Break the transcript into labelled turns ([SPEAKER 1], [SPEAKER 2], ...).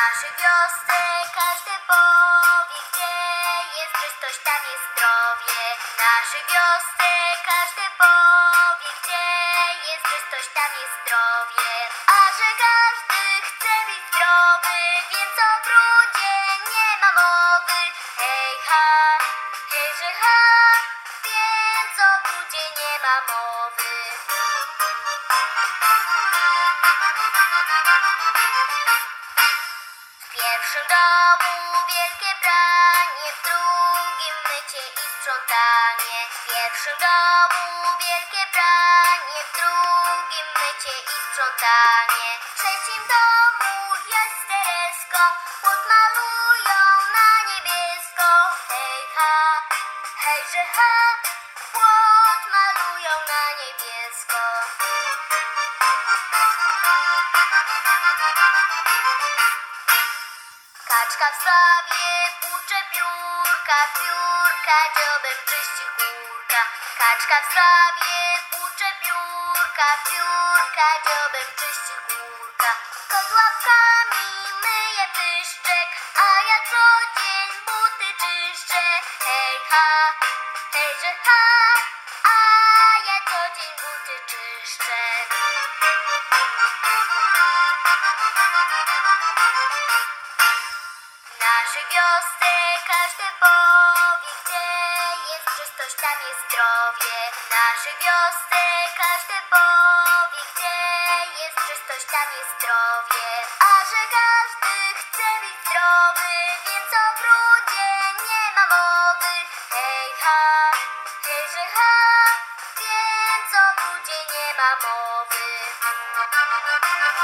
[SPEAKER 1] naszej wiosce każdy powie, gdzie jest czystość, tam jest zdrowie. W naszej wiosce każdy powie, gdzie jest czystość, tam jest zdrowie. A że każdy chce być zdrowy, więc o brudzie nie ma mowy. Hej ha, hejże ha, więc o brudzie nie ma mowy. W pierwszym domu wielkie pranie, w drugim mycie i sprzątanie. W pierwszym domu wielkie pranie, w drugim mycie i sprzątanie. W trzecim domu jest z Tereską, płot malują na niebiesko. Hej ha, hejże ha, płot malują na niebiesko. Kaczka w stawie płucze piórka, piórka dziobem czyści chmurka. Kaczka w stawie płucze piórka, piórka dziobem czyści chmurka. Kot łapkami myje pyszczek, a ja co dzień buty czyszczę. Hej ha, hejże ha, a ja co dzień buty czyszczę. W naszej wiosce każdy powie, gdzie jest czystość, tam jest zdrowie. W naszej wiosce każdy powie, gdzie jest czystość, tam jest zdrowie. A że każdy chce być zdrowy, więc o brudzie nie ma mowy. Hej ha, hejże ha, więc o brudzie nie ma mowy.